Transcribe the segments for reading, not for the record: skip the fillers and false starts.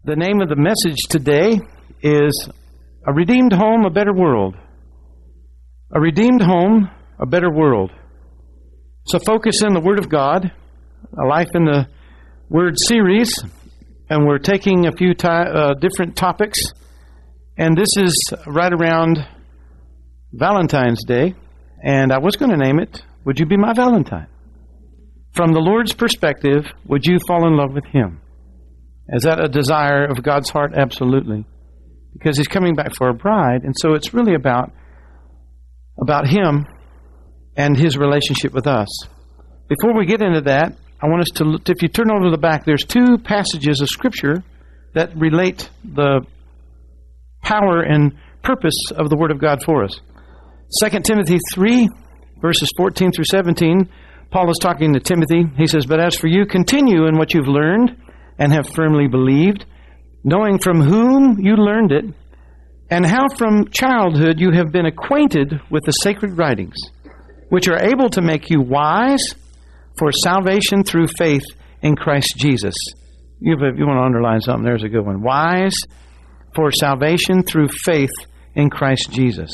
The name of the message today is A Redeemed Home, A Better World. A Redeemed Home, A Better World. So focus in the Word of God, a Life in the Word series, and we're taking a few different topics. And this is right around Valentine's Day, and I was going to name it, Would You Be My Valentine? From the Lord's perspective, would you fall in love with Him? Is that a desire of God's heart? Absolutely. Because He's coming back for a bride, and so it's really about Him and His relationship with us. Before we get into that, I want us to, if you turn over to the back, there's two passages of Scripture that relate the power and purpose of the Word of God for us. 2 Timothy 3, verses 14 through 17, Paul is talking to Timothy. He says, "But as for you, continue in what you've learned and have firmly believed, knowing from whom you learned it, and how from childhood you have been acquainted with the sacred writings, which are able to make you wise for salvation through faith in Christ Jesus." You want to underline something, there's a good one. Wise for salvation through faith in Christ Jesus.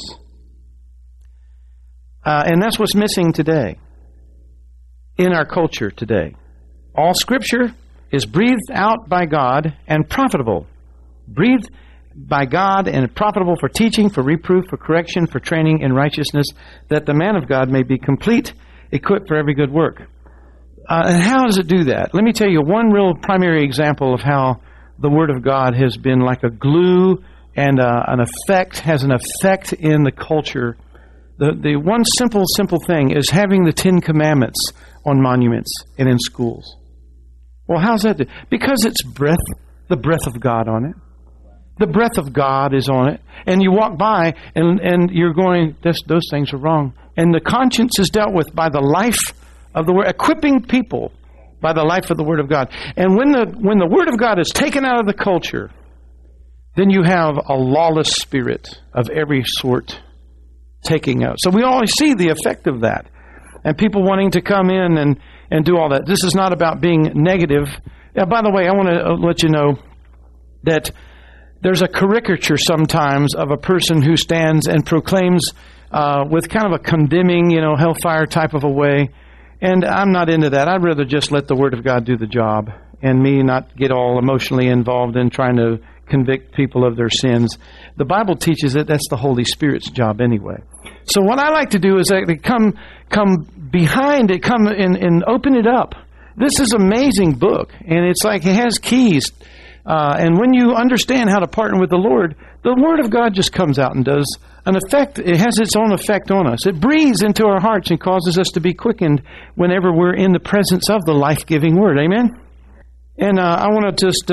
And that's what's missing today in our culture today. All Scripture is breathed out by God and profitable. Breathed by God and profitable for teaching, for reproof, for correction, for training in righteousness, that the man of God may be complete, equipped for every good work. And how does it do that? Let me tell you one real primary example of how the Word of God has been like a glue and has an effect in the culture. The one simple thing is having the Ten Commandments on monuments and in schools. Well, how's that? Because it's the breath of God on it. The breath of God is on it. And you walk by and you're going, those things are wrong. And the conscience is dealt with by the life of the Word, equipping people by the life of the Word of God. And when the Word of God is taken out of the culture, then you have a lawless spirit of every sort taking out. So we always see the effect of that. And people wanting to come in and do all that. This is not about being negative. By the way, I want to let you know that there's a caricature sometimes of a person who stands and proclaims with kind of a condemning, hellfire type of a way. And I'm not into that. I'd rather just let the Word of God do the job and me not get all emotionally involved in trying to convict people of their sins. The Bible teaches that that's the Holy Spirit's job anyway. So what I like to do is actually come behind it, come and open it up. This is an amazing book, and it's like it has keys. And when you understand how to partner with the Lord Word of God just comes out and does an effect. It has its own effect on us. It breathes into our hearts and causes us to be quickened whenever we're in the presence of the life-giving Word. Amen? And I want to just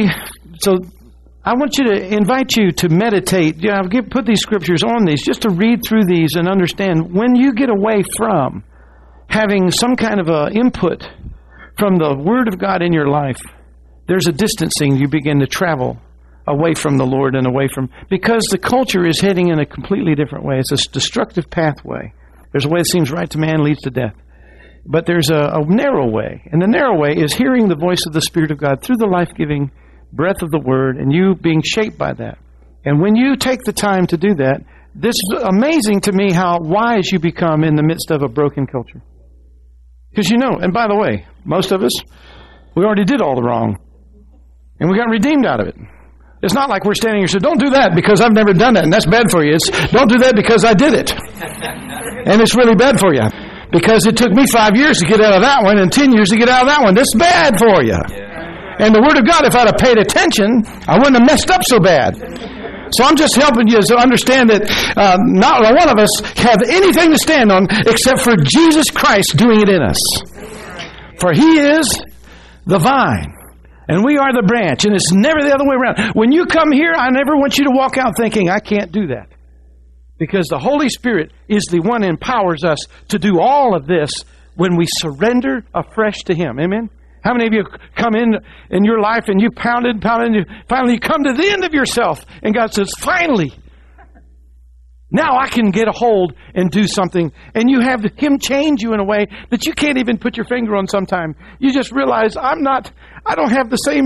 I want you to invite you to meditate. Put these scriptures on these, just to read through these and understand when you get away from having some kind of a input from the Word of God in your life, there's a distancing you begin to travel away from the Lord and away from, because the culture is heading in a completely different way. It's a destructive pathway. There's a way that seems right to man, leads to death. But there's a narrow way, and the narrow way is hearing the voice of the Spirit of God through the life-giving breath of the Word, and you being shaped by that. And when you take the time to do that, this is amazing to me how wise you become in the midst of a broken culture. Because and by the way, most of us, we already did all the wrong. And we got redeemed out of it. It's not like we're standing here and saying, don't do that because I've never done that, and that's bad for you. It's, don't do that because I did it. And it's really bad for you. Because it took me 5 years to get out of that one and 10 years to get out of that one. That's bad for you. And the Word of God, if I'd have paid attention, I wouldn't have messed up so bad. So I'm just helping you to understand that not one of us have anything to stand on except for Jesus Christ doing it in us. For He is the vine, and we are the branch, and it's never the other way around. When you come here, I never want you to walk out thinking, I can't do that. Because the Holy Spirit is the one that empowers us to do all of this when we surrender afresh to Him. Amen? How many of you come in your life and you pounded, and finally you come to the end of yourself, and God says, finally, now I can get a hold and do something. And you have Him change you in a way that you can't even put your finger on sometime. You just realize I don't have the same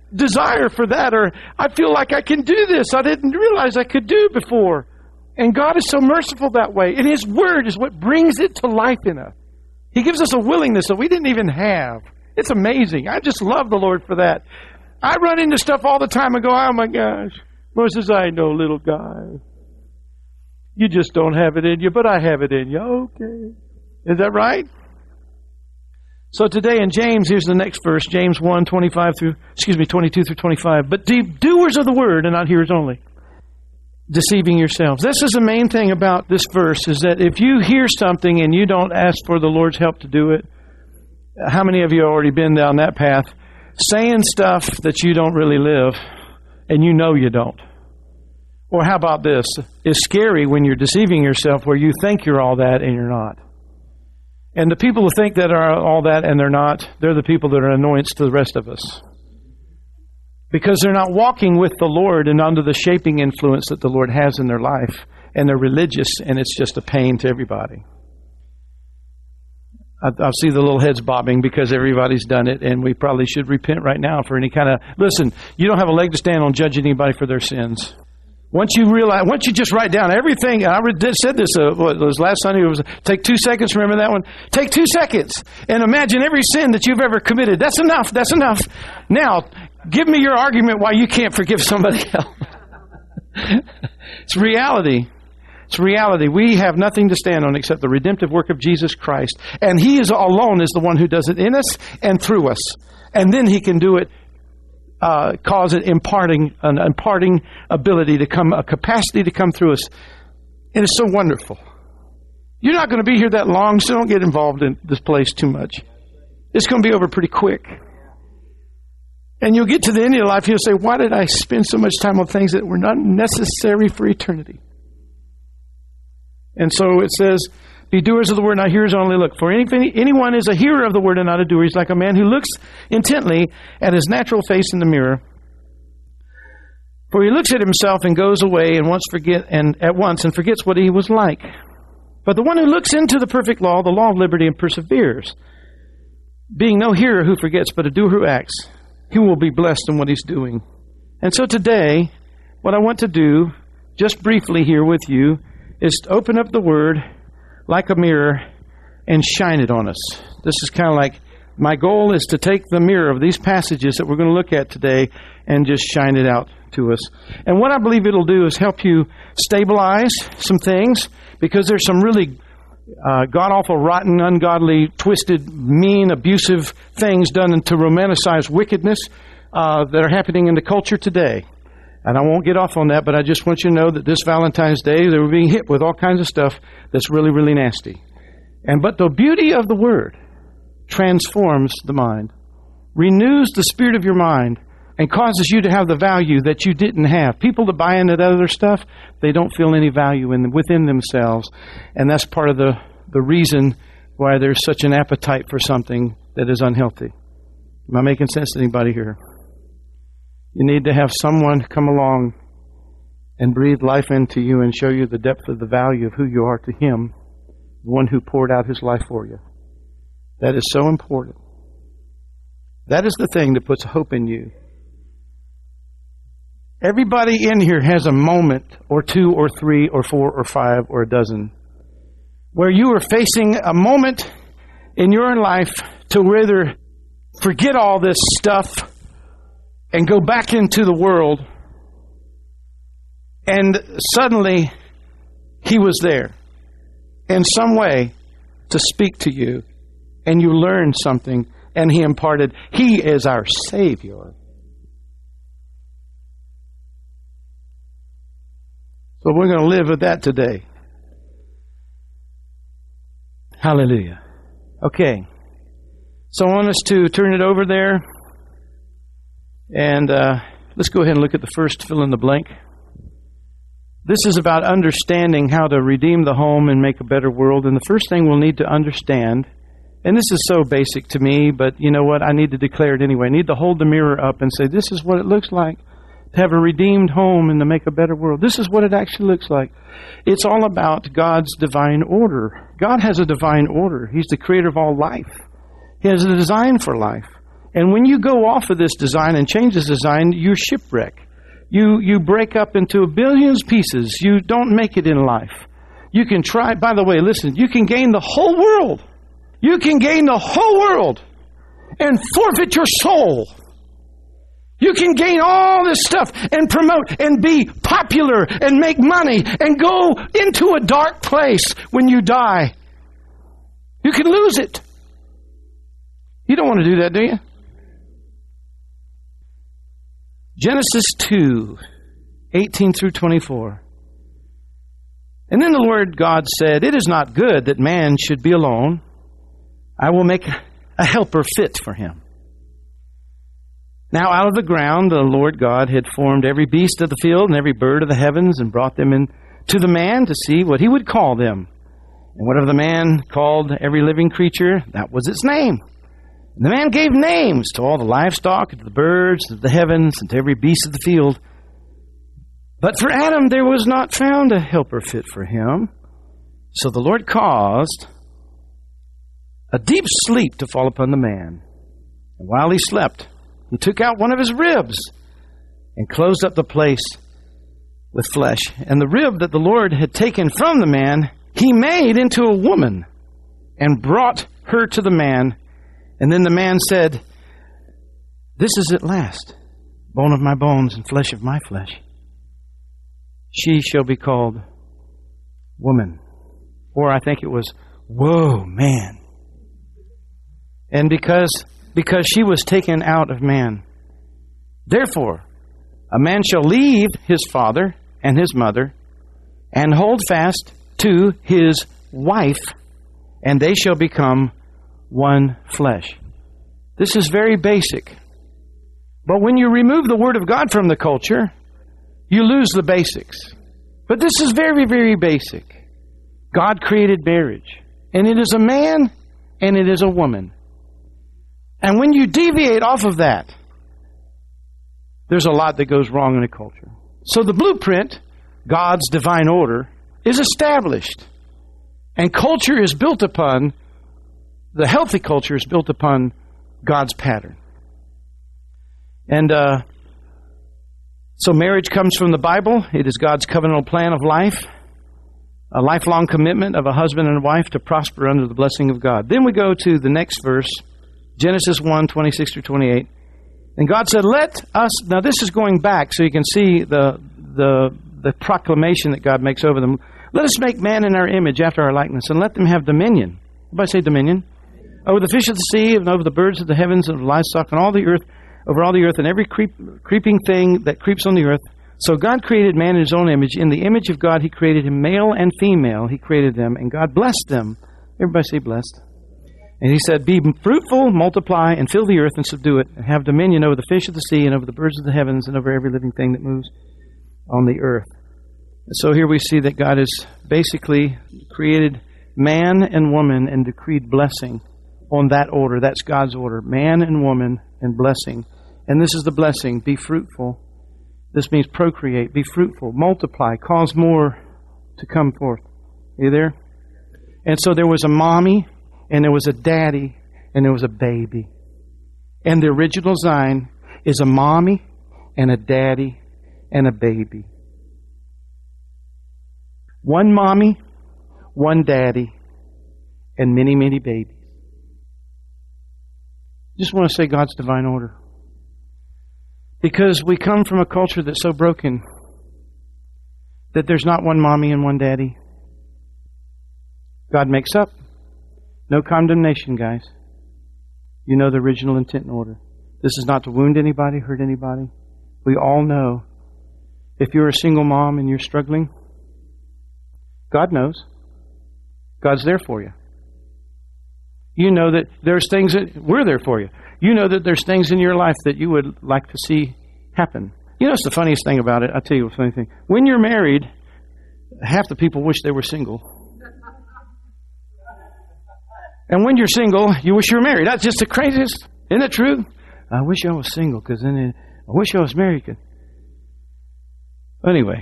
desire for that, or I feel like I can do this I didn't realize I could do before. And God is so merciful that way. And His Word is what brings it to life in us. He gives us a willingness that we didn't even have. It's amazing. I just love the Lord for that. I run into stuff all the time and go, oh my gosh. Lord says, I know, little guy. You just don't have it in you, but I have it in you. Okay. Is that right? So today in James, here's the next verse, James 1, 22 through 25. But doers of the word and not hearers only, deceiving yourselves. This is the main thing about this verse, is that if you hear something and you don't ask for the Lord's help to do it, how many of you have already been down that path? Saying stuff that you don't really live, and you know you don't. Or how about this? It's scary when you're deceiving yourself where you think you're all that and you're not. And the people who think that are all that and they're not, they're the people that are annoyance to the rest of us. Because they're not walking with the Lord and under the shaping influence that the Lord has in their life. And they're religious, and it's just a pain to everybody. I see the little heads bobbing because everybody's done it, and we probably should repent right now for any kind of... Listen, you don't have a leg to stand on judging anybody for their sins. Once you just write down everything, and I said this was last Sunday, it was take 2 seconds, remember that one? Take 2 seconds and imagine every sin that you've ever committed. That's enough. Now, give me your argument why you can't forgive somebody else. It's reality. It's reality. We have nothing to stand on except the redemptive work of Jesus Christ. And He is alone is the one who does it in us and through us. And then He can do it, cause it imparting ability to come, a capacity to come through us. And it's so wonderful. You're not going to be here that long, so don't get involved in this place too much. It's going to be over pretty quick. And you'll get to the end of your life, you'll say, why did I spend so much time on things that were not necessary for eternity? And so it says, be doers of the word, not hearers only. Look, for anyone is a hearer of the word and not a doer. He's like a man who looks intently at his natural face in the mirror. For he looks at himself and goes away at once and forgets what he was like. But the one who looks into the perfect law, the law of liberty, and perseveres, being no hearer who forgets, but a doer who acts, he will be blessed in what he's doing. And so today, what I want to do, just briefly here with you, is to open up the Word like a mirror and shine it on us. This is kind of like, my goal is to take the mirror of these passages that we're going to look at today and just shine it out to us. And what I believe it'll do is help you stabilize some things, because there's some really god-awful, rotten, ungodly, twisted, mean, abusive things done to romanticize wickedness that are happening in the culture today. And I won't get off on that, but I just want you to know that this Valentine's Day, they were being hit with all kinds of stuff that's really, really nasty. But the beauty of the Word transforms the mind, renews the spirit of your mind, and causes you to have the value that you didn't have. People that buy into that other stuff, they don't feel any value within themselves. And that's part of the reason why there's such an appetite for something that is unhealthy. Am I making sense to anybody here? You need to have someone come along and breathe life into you and show you the depth of the value of who you are to Him, the one who poured out His life for you. That is so important. That is the thing that puts hope in you. Everybody in here has a moment or two or three or four or five or a dozen where you are facing a moment in your life to either forget all this stuff and go back into the world, and suddenly He was there in some way to speak to you, and you learned something, and He imparted. He is our Savior. So we're going to live with that today. Hallelujah. Okay. So I want us to turn it over there. And let's go ahead and look at the first fill in the blank. This is about understanding how to redeem the home and make a better world. And the first thing we'll need to understand, and this is so basic to me, but you know what? I need to declare it anyway. I need to hold the mirror up and say, this is what it looks like to have a redeemed home and to make a better world. This is what it actually looks like. It's all about God's divine order. God has a divine order. He's the creator of all life. He has a design for life. And when you go off of this design and change this design, you shipwreck. You break up into a billion pieces. You don't make it in life. You can try, by the way, listen, you can gain the whole world. You can gain the whole world and forfeit your soul. You can gain all this stuff and promote and be popular and make money and go into a dark place when you die. You can lose it. You don't want to do that, do you? Genesis 2, 18 through 24. And then the Lord God said, "It is not good that man should be alone. I will make a helper fit for him." Now out of the ground the Lord God had formed every beast of the field and every bird of the heavens and brought them in to the man to see what he would call them. And whatever the man called every living creature, that was its name. And the man gave names to all the livestock, and to the birds of the heavens, and to every beast of the field. But for Adam there was not found a helper fit for him. So the Lord caused a deep sleep to fall upon the man. And while he slept, he took out one of his ribs and closed up the place with flesh. And the rib that the Lord had taken from the man, he made into a woman and brought her to the man. And then the man said, "This is at last bone of my bones and flesh of my flesh. She shall be called woman." Or I think it was, "Whoa, man." And because she was taken out of man. Therefore, a man shall leave his father and his mother and hold fast to his wife, and they shall become one flesh. This is very basic. But when you remove the Word of God from the culture, you lose the basics. But this is very, very basic. God created marriage, and it is a man and it is a woman. And when you deviate off of that, there's a lot that goes wrong in a culture. So the blueprint, God's divine order, is established. And culture is built upon, the healthy culture is built upon God's pattern. And so marriage comes from the Bible. It is God's covenantal plan of life, a lifelong commitment of a husband and a wife to prosper under the blessing of God. Then we go to the next verse, Genesis 1, 26 through 28. And God said, "Let us," now this is going back so you can see the proclamation that God makes over them. "Let us make man in our image after our likeness, and let them have dominion." Everybody say dominion. "Over the fish of the sea, and over the birds of the heavens, and the livestock, and all the earth, over all the earth, and every creeping thing that creeps on the earth." So God created man in his own image. In the image of God he created him, male and female he created them, and God blessed them. Everybody say blessed. And he said, "Be fruitful, multiply, and fill the earth, and subdue it, and have dominion over the fish of the sea, and over the birds of the heavens, and over every living thing that moves on the earth." So here we see that God has basically created man and woman and decreed blessing on that order. That's God's order. Man and woman and blessing. And this is the blessing. Be fruitful. This means procreate. Be fruitful. Multiply. Cause more to come forth. Are you there? And so there was a mommy, and there was a daddy, and there was a baby. And the original design is a mommy and a daddy and a baby. One mommy, one daddy, and many, many babies. Just want to say God's divine order. Because we come from a culture that's so broken that there's not one mommy and one daddy. God makes up. No condemnation, guys. You know the original intent and order. This is not to wound anybody, hurt anybody. We all know. If you're a single mom and you're struggling, God knows. God's there for you. You know that there's things that we're there for you. You know that there's things in your life that you would like to see happen. You know, it's the funniest thing about it. I'll tell you a funny thing. When you're married, half the people wish they were single. And when you're single, you wish you were married. That's just the craziest. Isn't it true? I wish I was single, because then I wish I was married. Anyway.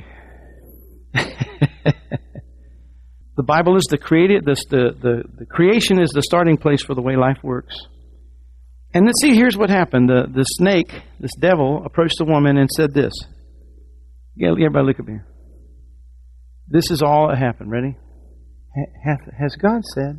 The Bible is the creation is the starting place for the way life works. And let's see, here's what happened. The snake, this devil, approached the woman and said this. Yeah, everybody look up here. This is all that happened. Ready? Has God said?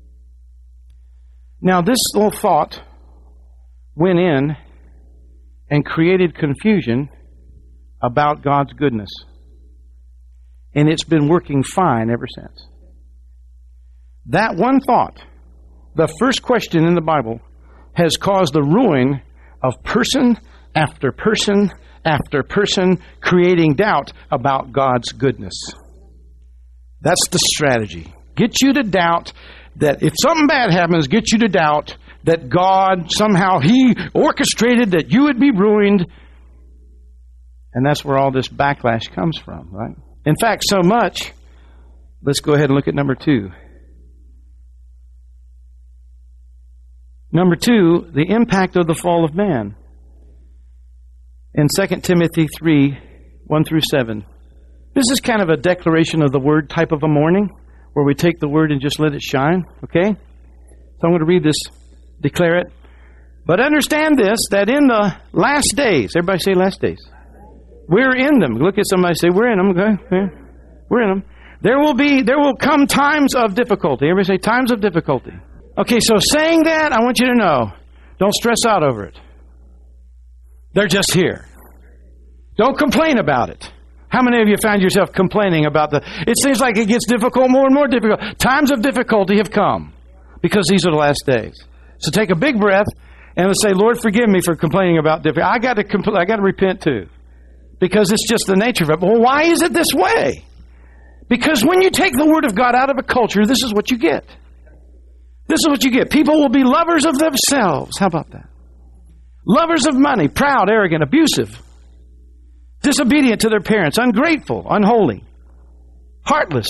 Now, this little thought went in and created confusion about God's goodness. And it's been working fine ever since. That one thought, the first question in the Bible, has caused the ruin of person after person after person, creating doubt about God's goodness. That's the strategy. Get you to doubt that if something bad happens, get you to doubt that God somehow, He orchestrated that you would be ruined. And that's where all this backlash comes from, right? In fact, so much, let's go ahead and look at number 2. Number 2, the impact of the fall of man. In 2 Timothy 3, 1 through 7. This is kind of a declaration of the word type of a morning, where we take the word and just let it shine, okay? So I'm going to read this, declare it. But understand this, that in the last days, everybody say last days. We're in them. Look at somebody, say, we're in them, okay? We're in them. There will come times of difficulty. Everybody say, times of difficulty. Okay, so saying that, I want you to know, don't stress out over it. They're just here. Don't complain about it. How many of you found yourself complaining about it seems like it gets difficult, more and more difficult. Times of difficulty have come because these are the last days. So take a big breath and let's say, Lord, forgive me for complaining about difficulty. I got to repent too. Because it's just the nature of it. Well, why is it this way? Because when you take the Word of God out of a culture, this is what you get. This is what you get. People will be lovers of themselves. How about that? Lovers of money, proud, arrogant, abusive, disobedient to their parents, ungrateful, unholy, heartless,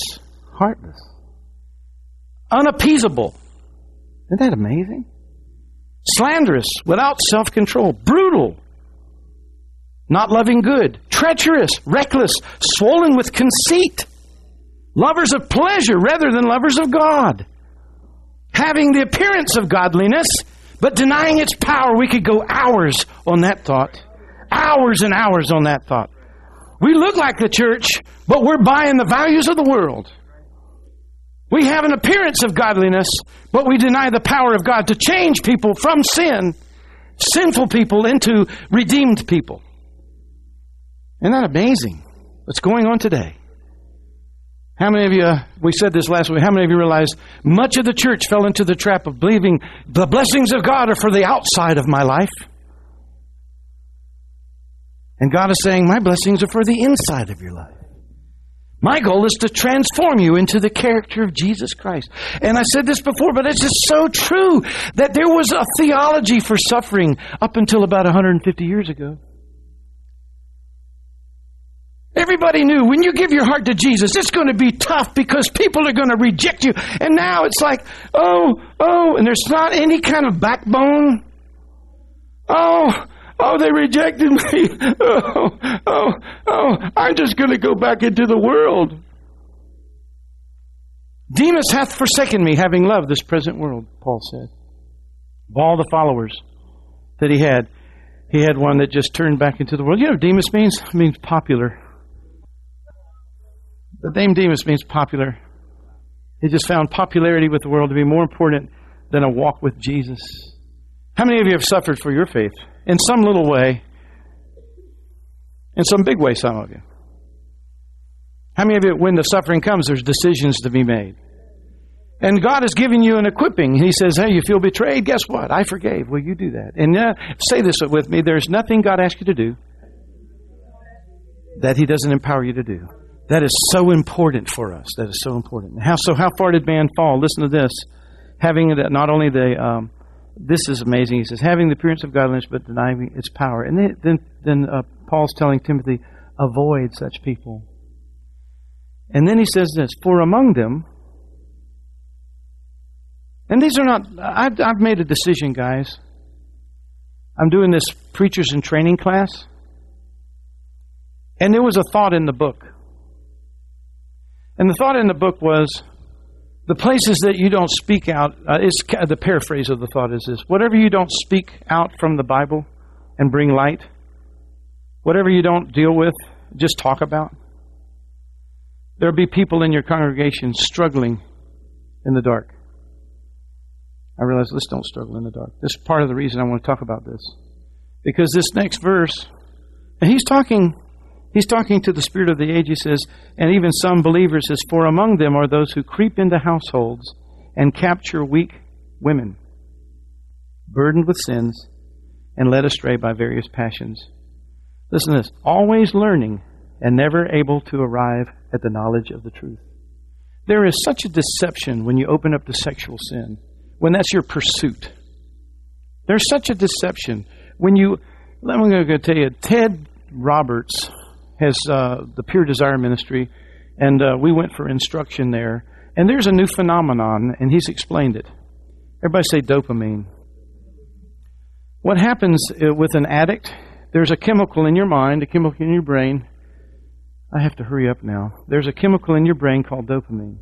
unappeasable. Isn't that amazing? Slanderous, without self-control, brutal, not loving good, treacherous, reckless, swollen with conceit, lovers of pleasure rather than lovers of God, having the appearance of godliness, but denying its power. We could go hours on that thought. Hours and hours on that thought. We look like the church, but we're buying the values of the world. We have an appearance of godliness, but we deny the power of God to change people from sin, sinful people, into redeemed people. Isn't that amazing? What's going on today? How many of you, we said this last week, how many of you realize much of the church fell into the trap of believing the blessings of God are for the outside of my life? And God is saying, my blessings are for the inside of your life. My goal is to transform you into the character of Jesus Christ. And I said this before, but it's just so true that there was a theology for suffering up until about 150 years ago. Everybody knew when you give your heart to Jesus, it's going to be tough because people are going to reject you. And now it's like, oh, and there's not any kind of backbone. Oh, they rejected me. I'm just going to go back into the world. Demas hath forsaken me, having loved this present world, Paul said. Of all the followers that he had one that just turned back into the world. You know what Demas means? It means popular. The name Demas means popular. He just found popularity with the world to be more important than a walk with Jesus. How many of you have suffered for your faith? In some little way. In some big way, some of you. How many of you, when the suffering comes, there's decisions to be made? And God has given you an equipping. He says, hey, you feel betrayed? Guess what? I forgave. Will you do that? And say this with me. There's nothing God asks you to do that He doesn't empower you to do. That is so important for us. That is so important. How far did man fall? Listen to this. Having not only this is amazing. He says, having the appearance of godliness, but denying its power. And then Paul's telling Timothy, avoid such people. And then he says this, for among them, and these are not, I've made a decision, guys. I'm doing this preachers in training class. And there was a thought in the book. And the thought in the book was, The places that you don't speak out, the paraphrase of the thought is this: whatever you don't speak out from the Bible and bring light, whatever you don't deal with, just talk about, there'll be people in your congregation struggling in the dark. I realize, let's don't struggle in the dark. This is part of the reason I want to talk about this. Because this next verse, and he's talking to the spirit of the age. He says, and even some believers, says, for among them are those who creep into households and capture weak women, burdened with sins and led astray by various passions. Listen to this: always learning and never able to arrive at the knowledge of the truth. There is such a deception when you open up to sexual sin, when that's your pursuit. There's such a deception when you... I'm going to tell you, Ted Roberts has the Pure Desire Ministry, and we went for instruction there. And there's a new phenomenon, and he's explained it. Everybody say dopamine. What happens with an addict, there's a chemical in your mind, a chemical in your brain. I have to hurry up now. There's a chemical in your brain called dopamine.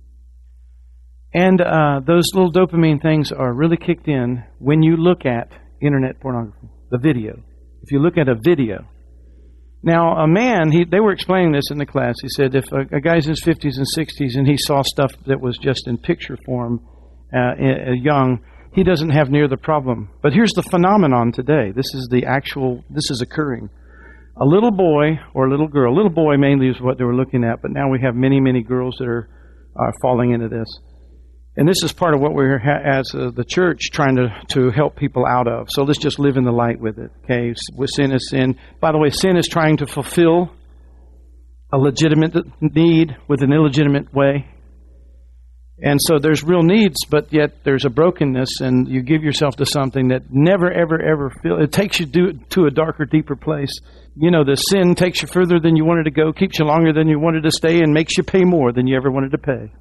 And those little dopamine things are really kicked in when you look at internet pornography, the video. If you look at a video. Now, a man, they were explaining this in the class. He said if a guy's in his 50s and 60s and he saw stuff that was just in picture form, young, he doesn't have near the problem. But here's the phenomenon today. This is occurring. A little boy or a little girl, little boy mainly is what they were looking at, but now we have many, many girls that are falling into this. And this is part of what we're, as the church, trying to help people out of. So let's just live in the light with it. Okay, with sin is sin. By the way, sin is trying to fulfill a legitimate need with an illegitimate way. And so there's real needs, but yet there's a brokenness, and you give yourself to something that never, ever, ever it takes you to a darker, deeper place. You know, the sin takes you further than you wanted to go, keeps you longer than you wanted to stay, and makes you pay more than you ever wanted to pay.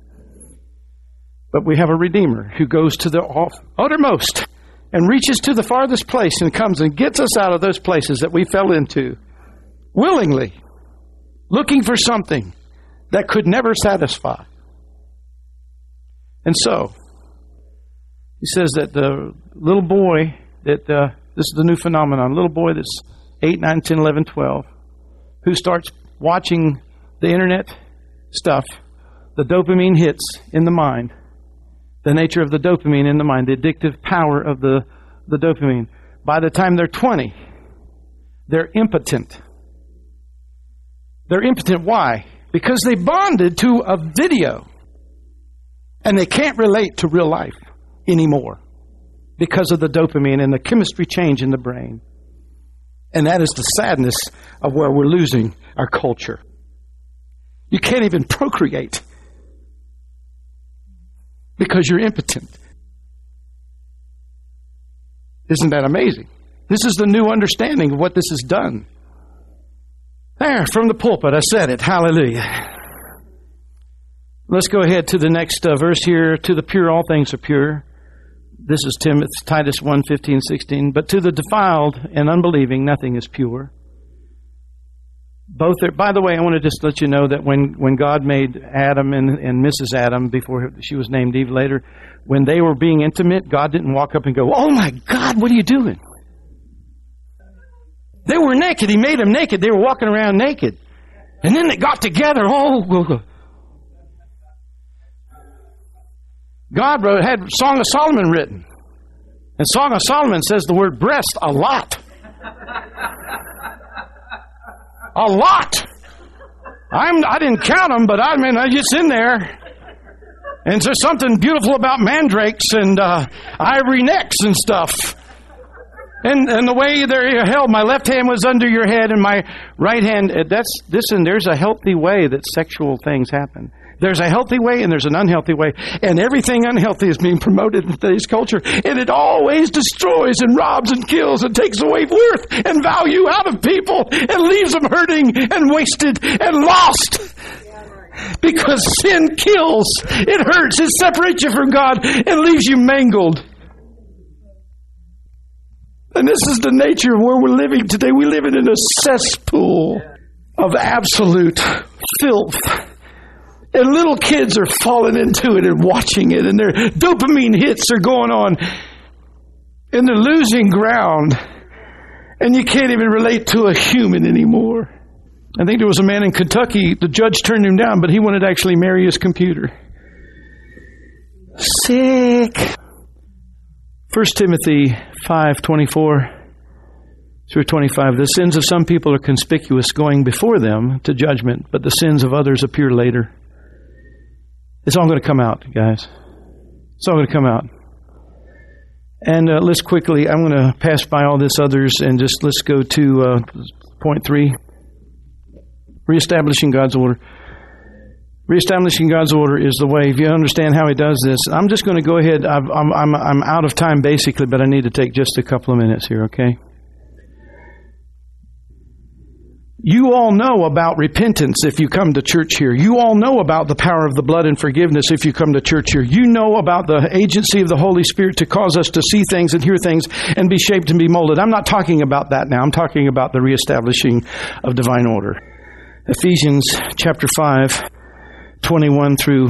But we have a Redeemer who goes to the uttermost and reaches to the farthest place and comes and gets us out of those places that we fell into willingly, looking for something that could never satisfy. And so, he says that the little boy, this is the new phenomenon, a little boy that's 8, 9, 10, 11, 12, who starts watching the internet stuff, the dopamine hits in the mind. The nature of the dopamine in the mind, the addictive power of the dopamine. By the time they're 20, they're impotent. They're impotent. Why? Because they bonded to a video. And they can't relate to real life anymore because of the dopamine and the chemistry change in the brain. And that is the sadness of where we're losing our culture. You can't even procreate because you're impotent. Isn't that amazing? This is the new understanding of what this has done. There, from the pulpit, I said it. Hallelujah. Let's go ahead to the next verse here. To the pure, all things are pure. This is Titus 1, 15, 16. But to the defiled and unbelieving, nothing is pure. Both are, by the way, I want to just let you know that when God made Adam and Mrs. Adam, before she was named Eve later, when they were being intimate, God didn't walk up and go, "Oh my God, what are you doing?" They were naked. He made them naked. They were walking around naked. And then they got together. God had Song of Solomon written. And Song of Solomon says the word breast a lot. A lot. I didn't count them, but I mean, it's in there. And there's something beautiful about mandrakes and ivory necks and stuff. And the way they're held, my left hand was under your head and my right hand, there's a healthy way that sexual things happen. There's a healthy way and there's an unhealthy way. And everything unhealthy is being promoted in today's culture. And it always destroys and robs and kills and takes away worth and value out of people and leaves them hurting and wasted and lost. Because sin kills. It hurts. It separates you from God and leaves you mangled. And this is the nature of where we're living today. We live in a cesspool of absolute filth. And little kids are falling into it and watching it, and their dopamine hits are going on, and they're losing ground, and you can't even relate to a human anymore. I think there was a man in Kentucky, the judge turned him down, but he wanted to actually marry his computer. Sick. 1 Timothy 5:24 through 25. The sins of some people are conspicuous, going before them to judgment, but the sins of others appear later. It's all going to come out, guys. It's all going to come out. And let's quickly, I'm going to pass by all this others and just let's go to point 3. Reestablishing God's order. Reestablishing God's order is the way. If you understand how He does this, I'm just going to go ahead. I'm out of time basically, but I need to take just a couple of minutes here, okay? You all know about repentance if you come to church here. You all know about the power of the blood and forgiveness if you come to church here. You know about the agency of the Holy Spirit to cause us to see things and hear things and be shaped and be molded. I'm not talking about that now. I'm talking about the reestablishing of divine order. Ephesians chapter 5, 21 through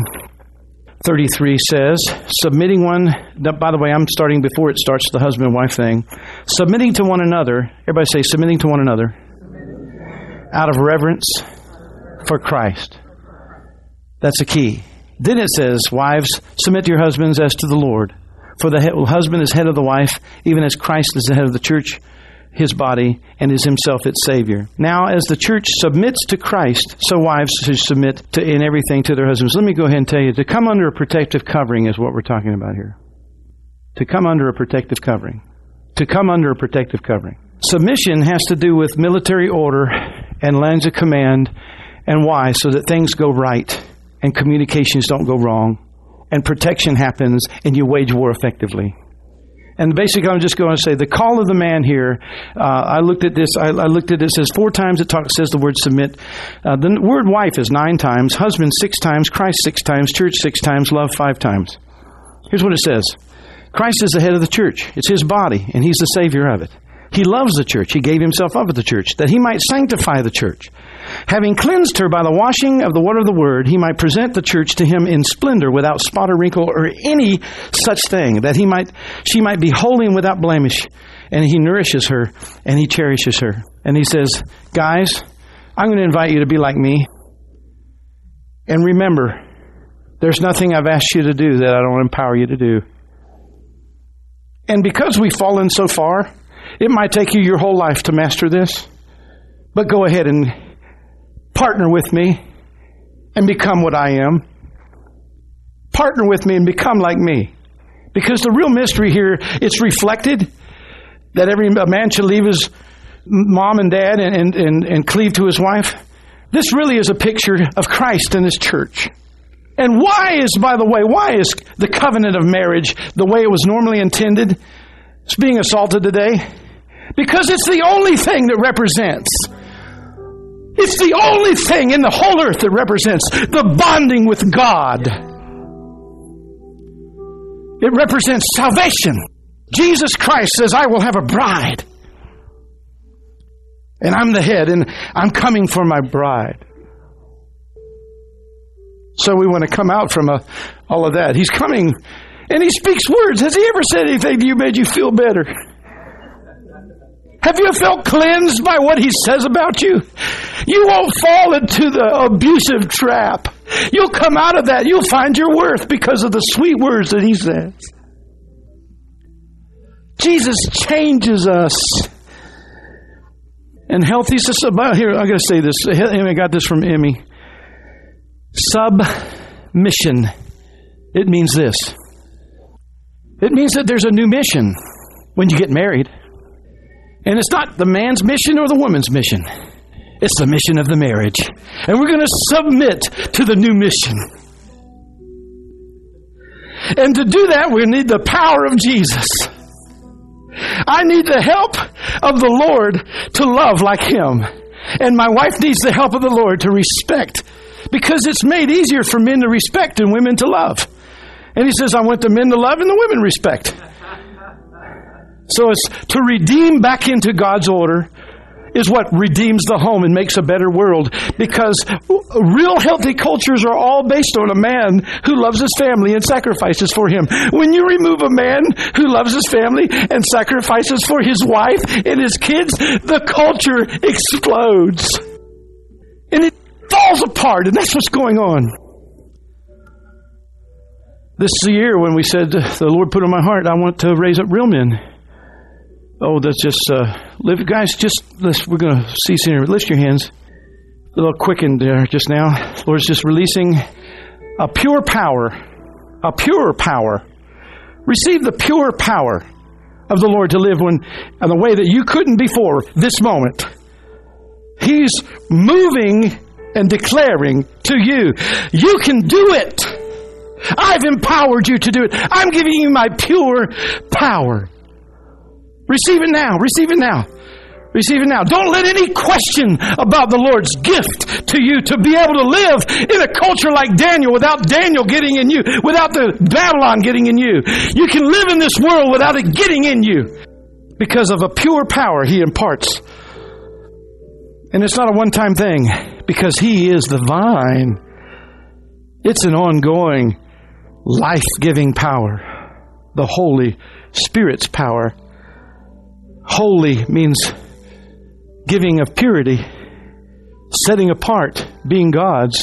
33 says, submitting one, by the way, I'm starting before it starts the husband and wife thing. Submitting to one another. Everybody say, submitting to one another. Out of reverence for Christ. That's a key. Then it says, wives, submit to your husbands as to the Lord. For the husband is head of the wife, even as Christ is the head of the church, His body, and is Himself its Savior. Now, as the church submits to Christ, so wives should submit to in everything to their husbands. Let me go ahead and tell you, to come under a protective covering is what we're talking about here. To come under a protective covering. To come under a protective covering. Submission has to do with military order and lines of command. And why? So that things go right and communications don't go wrong and protection happens and you wage war effectively. And basically, I'm just going to say the call of the man here. I looked at this. I looked at it. It says 4 times it says the word submit. The word wife is 9 times, husband 6 times, Christ 6 times, church 6 times, love 5 times. Here's what it says: Christ is the head of the church. It's His body, and He's the Savior of it. He loves the church. He gave Himself up at the church, that He might sanctify the church. Having cleansed her by the washing of the water of the word, He might present the church to Him in splendor, without spot or wrinkle or any such thing, that she might be holy and without blemish. And He nourishes her and He cherishes her. And He says, guys, I'm going to invite you to be like me. And remember, there's nothing I've asked you to do that I don't empower you to do. And because we've fallen so far, it might take you your whole life to master this. But go ahead and partner with me and become what I am. Partner with me and become like me. Because the real mystery here, it's reflected that every man should leave his mom and dad and cleave to his wife. This really is a picture of Christ and His church. And why is the covenant of marriage the way it was normally intended? It's being assaulted today. Because it's the only thing that represents. It's the only thing in the whole earth that represents the bonding with God. It represents salvation. Jesus Christ says, I will have a bride. And I'm the head, and I'm coming for my bride. So we want to come out from all of that. He's coming, and He speaks words. Has He ever said anything to you made you feel better? Have you felt cleansed by what He says about you? You won't fall into the abusive trap. You'll come out of that. You'll find your worth because of the sweet words that He says. Jesus changes us. And healthy, here, I'm going to say this. I got this from Emmy. Submission. It means this. It means that there's a new mission when you get married. And it's not the man's mission or the woman's mission. It's the mission of the marriage. And we're going to submit to the new mission. And to do that, we need the power of Jesus. I need the help of the Lord to love like Him. And my wife needs the help of the Lord to respect. Because it's made easier for men to respect and women to love. And He says, I want the men to love and the women respect. So it's to redeem back into God's order is what redeems the home and makes a better world. Because real healthy cultures are all based on a man who loves his family and sacrifices for him. When you remove a man who loves his family and sacrifices for his wife and his kids, the culture explodes. And it falls apart, and that's what's going on. This is the year when we said, the Lord put on my heart, I want to raise up real men. Oh, that's just, guys, we're going to cease here. Lift your hands. A little quickened there just now. The Lord's just releasing a pure power. A pure power. Receive the pure power of the Lord to live in the way that you couldn't before this moment. He's moving and declaring to you, you can do it. I've empowered you to do it. I'm giving you my pure power. Receive it now. Receive it now. Receive it now. Don't let any question about the Lord's gift to you to be able to live in a culture like Daniel without Daniel getting in you, without the Babylon getting in you. You can live in this world without it getting in you because of a pure power He imparts. And it's not a one-time thing because He is the vine. It's an ongoing, life-giving power. The Holy Spirit's power. Holy means giving of purity, setting apart, being God's.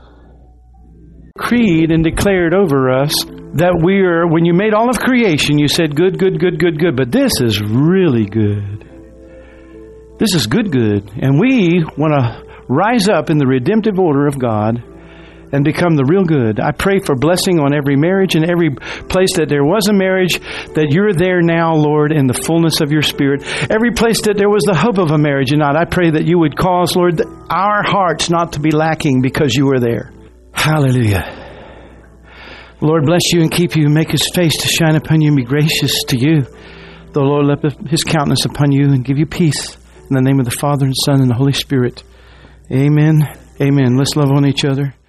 Creed and declared over us that we are, when you made all of creation, you said good, good, good, good, good, but this is really good. This is good, good. And we want to rise up in the redemptive order of God and become the real good. I pray for blessing on every marriage and every place that there was a marriage, that you're there now, Lord, in the fullness of your Spirit. Every place that there was the hope of a marriage and not, I pray that you would cause, Lord, our hearts not to be lacking because you are there. Hallelujah. Lord, bless you and keep you and make His face to shine upon you and be gracious to you. The Lord lift up His countenance upon you and give you peace. In the name of the Father and Son and the Holy Spirit. Amen. Amen. Let's love on each other.